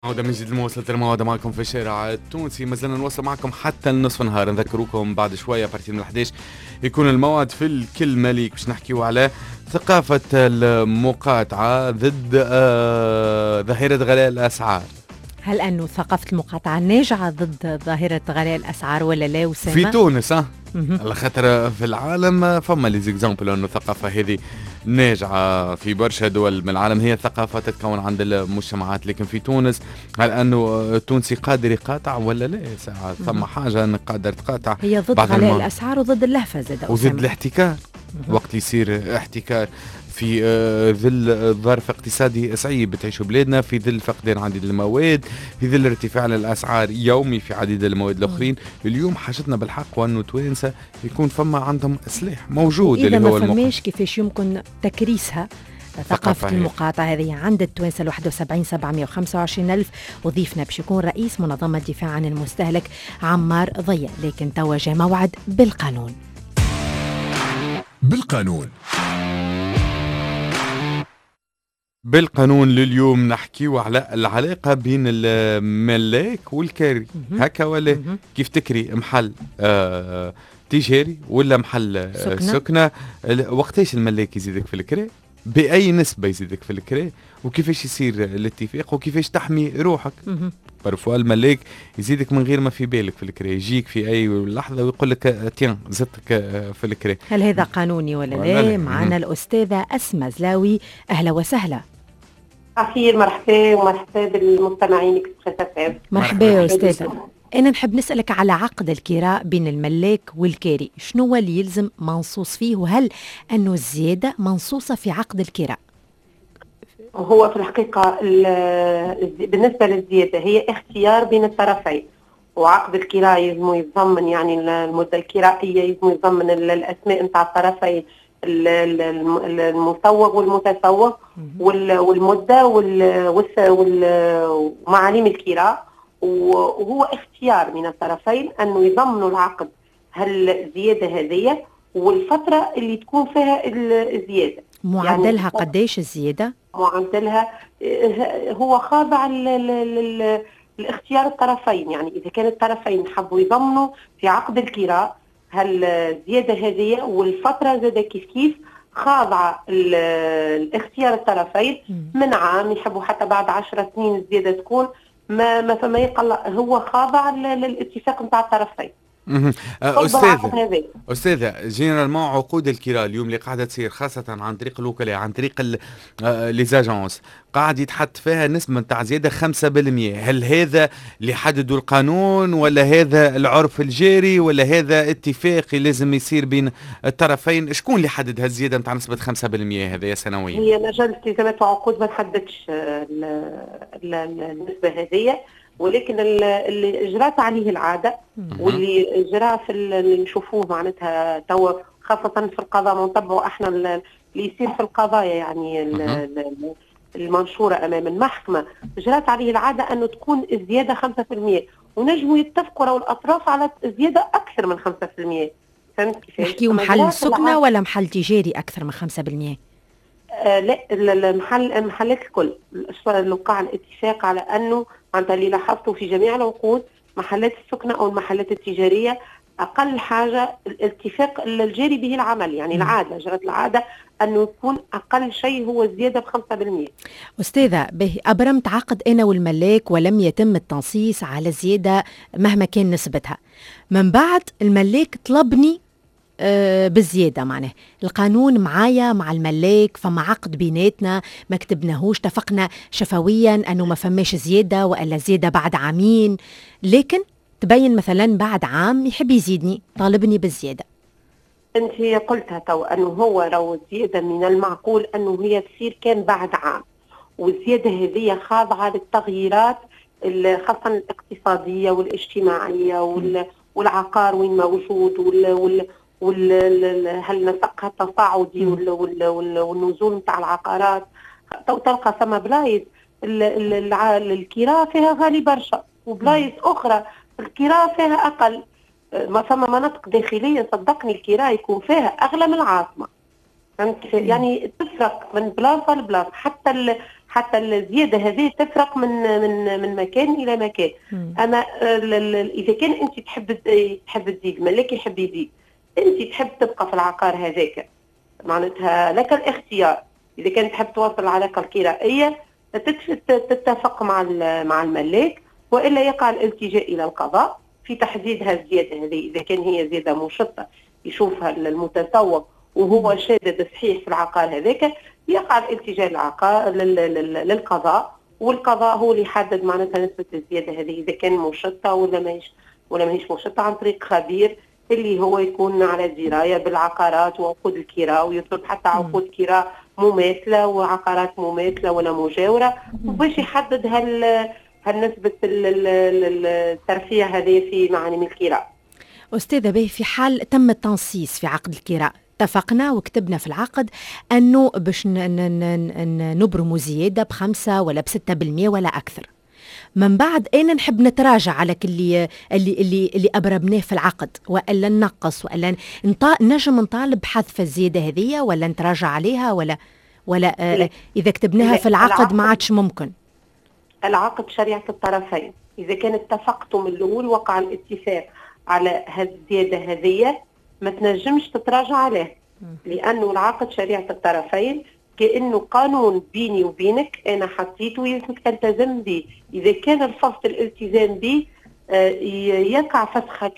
عودة من جديد لمواصلة المواد معكم في الشارع التونسي. ما زلنا نوصل معكم حتى النصف نهار. نذكروكم بعد شوية بارتي من 11 يكون الموعد في الكل مليك باش نحكيو على ثقافة المقاطعة ضد ظاهرة غلاء الأسعار. هل أنه ثقافة المقاطعة ناجعة ضد ظاهرة غلاء الأسعار ولا لا وسامة؟ في تونس على خاطر في العالم فما لي زيكزامبل انه الثقافه هذه ناجعه في برشا دول من العالم. هي ثقافه تتكون عند المجتمعات، لكن في تونس هل انه التونسي قادر يقاطع ولا لا؟ ساعات ثم حاجه انك قادر تقاطع. هي ضد غلاء الاسعار وضد اللهفه زاد وضد الاحتكار. وقت يصير احتكار في ظل ظرف اقتصادي صعيب بتعيشوا بلادنا، في ظل فقدان عديد المواد، في ظل ارتفاع الاسعار يومي في عديد المواد الاخرين. اليوم حاجتنا بالحق وانه توانسه يكون فما عندهم سلاح موجود اللي هو ما فماش كيفاش يمكن تكريسها ثقافة المقاطعة هذه عند التوانسة 71,725 ألف. وضيفنا باش يكون رئيس منظمة الدفاع عن المستهلك عمار ضياء. لكن توا جا موعد بالقانون. بالقانون لليوم نحكيو على العلاقة بين الملاك والكاري. هكا ولا كيف تكري محل تجاري ولا محل سكنة؟ وقتاش الملاك يزيدك في الكرا؟ بأي نسبة يزيدك في الكرا؟ وكيفاش يصير الاتفاق وكيفاش تحمي روحك؟ برفوا الملاك يزيدك من غير ما في بالك في الكرا، يجيك في أي لحظة ويقول لك تيان زدتك في الكرا. هل هذا قانوني ولا لا؟ معنا الأستاذة أسماء زلاوي، أهلا وسهلا. أخير مرحبا ومرحبا بالمستمعين. مرحبا يا أستاذة. أنا نحب نسألك على عقد الكراء بين الملاك والكاري، شنو هو اللي يلزم منصوص فيه؟ وهل أنه الزيادة منصوصة في عقد الكراء؟ هو في الحقيقة بالنسبة للزيادة هي اختيار بين الطرفين، وعقد الكراء يلزم يتضمن يعني المدة الكرائية يلزم يتضمن الأسماء نتاع الطرفين، المسوغ والمتسوغ والمدة ومعاليم الكراء. وهو اختيار من الطرفين أنه يضمنوا العقد هالزيادة هذه والفترة اللي تكون فيها الزيادة. معدلها يعني قديش الزيادة؟ معدلها هو خاضع لاختيار الطرفين. يعني إذا كان الطرفين حبوا يضمنوا في عقد الكراء هالزيادة هذه والفترة زادة كيف خاضعة الاختيار الطرفين من عام، يحبوا حتى بعد 10 سنين الزيادة تكون ما فما يقل، هو خاضع للاتفاق نتاع الطرفين. أستاذة جينيرالمون عقود الكراء اليوم اللي قاعدة تصير خاصة عن طريق الوكلاء عن طريق ليزاجونس قاعد يتحط فيها نسبة نتاع زيادة 5%. هل هذا اللي حددوا القانون ولا هذا العرف الجاري ولا هذا اتفاقي لازم يصير بين الطرفين؟ شكون اللي حدد هالزيادة نتاع نسبة 5% هذه سنويا؟ هي مجال التزامات وعقود ما تحددش النسبة هذه، ولكن اللي اجرات عليه العاده واللي اجرى في اللي نشوفوه معناتها توا خاصه في القضاء ونتبعوا احنا اللي يصير في القضايا يعني المنشوره امام المحكمه، اجرات عليه العاده انه تكون الزياده 5%، ونجموا يتفقوا لو الاطراف على زياده اكثر من 5%. فهمت كيفاش؟ نحكيو محل سكنه ولا محل تجاري اكثر من 5%؟ لا المحلات الكل وقع الاتفاق على انه معناتها اللي لاحظته في جميع العقود محلات السكنه او المحلات التجاريه اقل حاجه الاتفاق الجاري به العمل، يعني العاده جرت العاده انه يكون اقل شيء هو الزياده ب 5%. استاذه به ابرمت عقد انا والملاك ولم يتم التنصيص على زياده مهما كان نسبتها، من بعد الملاك طلبني بالزيادة، معناه القانون معايا مع الملاك فما عقد بيناتنا ما كتبناهوش، اتفقنا شفويا أنه ما فماش زيادة وإلا زيادة بعد عامين، لكن تبين مثلا بعد عام يحب يزيدني طالبني بالزيادة. أنت قلتها تو أنه هو لو الزيادة من المعقول أنه هي تصير كان بعد عام، والزيادة هذه خاضعة للتغييرات خاصة الاقتصادية والاجتماعية والعقار وين موجود هل نسقها التصاعدي والنزول نتاع العقارات. تلقى ثم بلايص الكراء فيها غالي برشا وبلايص اخرى الكراء فيها اقل. ما ثم مناطق داخليه صدقني الكراء يكون فيها اغلى من العاصمه. فهمت؟ يعني تفرق من بلاصه لبلاصه، حتى الزياده هذه تفرق من مكان الى مكان. اما اذا كان انت تحب تزيد، الملاك يحب يزيد، انت تحب تبقى في العقار هذاك، معناتها لك الاختيار. اذا كان تحب تواصل العلاقه الكرائيه تتفق مع الملاك، والا يقع الالتجاء الى القضاء في تحديد هالزياده هذه. اذا كان هي زياده مشطه يشوفها المتسوق وهو شادد صحيح في العقار هذاك، يقع الالتجاء للقضاء، والقضاء هو اللي يحدد معناتها نسبه الزياده هذه اذا كان مشطه ولا ماهيش مشطه، عن طريق خبير اللي هو يكون على درايه بالعقارات وعقود الكراء، ويطلب حتى عقود كراء مماثله وعقارات مماثله ولا مجاوره، باش يحدد هالنسبه الترفيه هذه في معالم الكراء. أستاذة باهي، في حال تم التنصيص في عقد الكراء، اتفقنا وكتبنا في العقد أنه باش نبرموا زيادة ب5 ولا ب6% ولا أكثر، من بعد أنا نحب نتراجع على اللي أبرمناه في العقد، وإلا ننقص، وإلا نجم نطالب بحذف الزيادة هذه، ولا نتراجع عليها، ولا إذا كتبناها في العقد ما عادش ممكن. العقد شريعة الطرفين، إذا كان اتفقتم من الأول وقع الاتفاق على الزيادة هذه ما تنجمش تتراجع عليه، لأنه العقد شريعة الطرفين كأنه قانون بيني وبينك، أنا حطيته ويلزمك تلتزم به. إذا كان الفصل الالتزام به يقع فسخك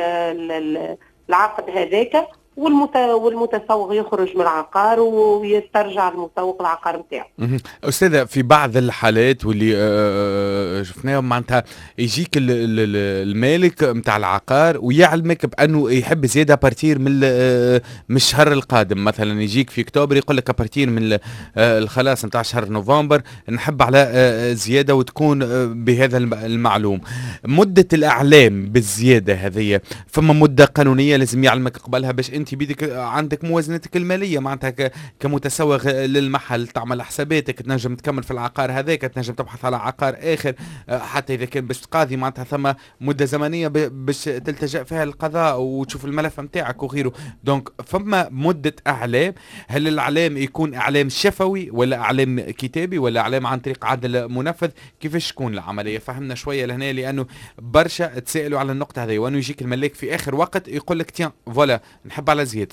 العقد هذاك، والمتسوق يخرج من العقار ويترجع المسوق العقار نتاعو. أستاذة، في بعض الحالات واللي شفناهم معناتها يجيك المالك نتاع العقار ويعلمك بأنه يحب زيادة بارتير من الشهر القادم، مثلا يجيك في أكتوبر يقول لك بارتير من الخلاص نتاع شهر نوفمبر نحب على زيادة وتكون بهذا المعلوم. مدة الإعلام بالزيادة هذه فما مدة قانونية لازم يعلمك قبلها باش انت بيدك عندك موازنتك الماليه، معناتها كمتسوق للمحل تعمل حساباتك، تنجم تكمل في العقار هذاك، تنجم تبحث على عقار اخر، حتى اذا كان باش تقاضي معناتها ثم مده زمنيه باش تلتجأ فيها للقضاء وتشوف الملف نتاعك وغيره. دونك فما مده اعلام، هل الاعلام يكون اعلام شفوي ولا اعلام كتابي ولا اعلام عن طريق عدل منفذ؟ كيفاش تكون العمليه؟ فهمنا شويه لهنا، لانه برشا تسالوا على النقطه هذه، وانه يجيك الملاك في اخر وقت يقول لك تيان فوالا نحب على زيادة.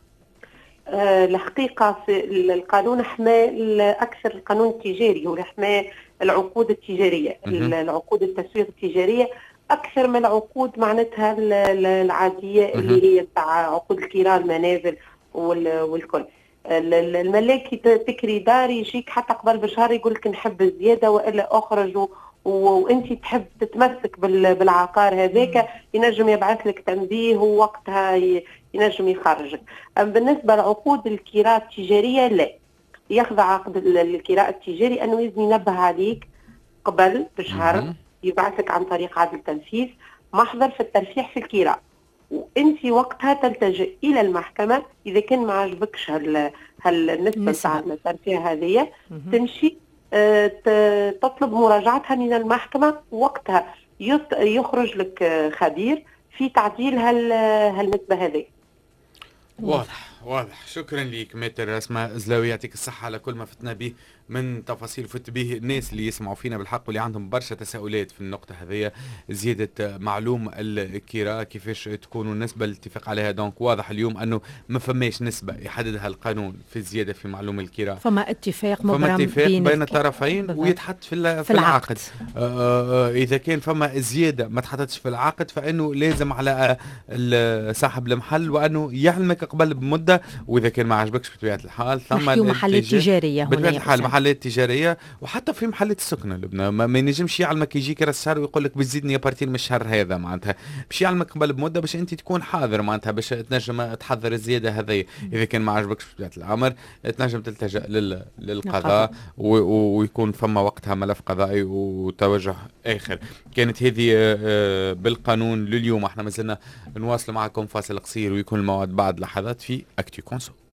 الحقيقة في القانون حمى أكثر القانون التجاري وحمى العقود التجارية، العقود التسويق التجارية أكثر من العقود معناتها العادية اللي هي بتاع عقود الكراء المنازل والكل. الملاك تكري دار يجيك حتى قبل بشهر يقول لك نحب الزيادة وإلا أخرج، وانت تحب تتمسك بالعقار هذاك، ينجم يبعث لك تنبيه ووقتها ينجم يخرجك. أما بالنسبة لعقود الكراء التجارية لا، ياخذ عقد الكراء التجاري أنه لازم ينبه عليك قبل بشهر، يبعث لك عن طريق عدل تنفيذ محضر في الترفيع في الكراء، وانت وقتها تلتجئ إلى المحكمة. إذا كان ما عجبكش هالنسبة تاع الترفيع هذه تمشي تطلب مراجعتها من المحكمة، ووقتها يخرج لك خبير في تعديل هالنسبة هذه. واضح. شكرا لك متر اسماء زلاوي، يعطيك الصحة على كل ما فتنا به من تفاصيل فت به الناس اللي يسمعوا فينا بالحق واللي عندهم برشا تساؤلات في النقطة هذه، زيادة معلوم الكراء كيفاش تكون النسبة الاتفاق عليها. دونك واضح اليوم انه ما فماش نسبة يحددها القانون في الزيادة في معلوم الكراء، فما اتفاق مبرم بين الطرفين ويتحط في العقد. اذا كان فما زيادة ما تحطتش في العقد فانه لازم على صاحب المحل وانه يعلمك قبل بمدة، واذا كان ما عجبكش بطبيعة الحال ثم محلات تجارية بطبيعة الحال محلات تجارية، وحتى في محلات السكنة لبنان ما ينجمش يعلمك يجيك راس الشهر ويقول لك بتزيدني بارتين من الشهر هذا، معناتها باش يعلمك قبل بمدة باش انت تكون حاضر، معناتها باش تنجم تحضر الزيادة هذه. اذا كان ما عجبكش بطبيعة الامر تنجم تلتجأ للقضاء ويكون فما وقتها ملف قضائي وتوجه اخر. كانت هذه بالقانون لليوم. احنا ما زلنا نواصل معكم فاصل قصير ويكون الموعد بعد لحظات في اكتو كونسو.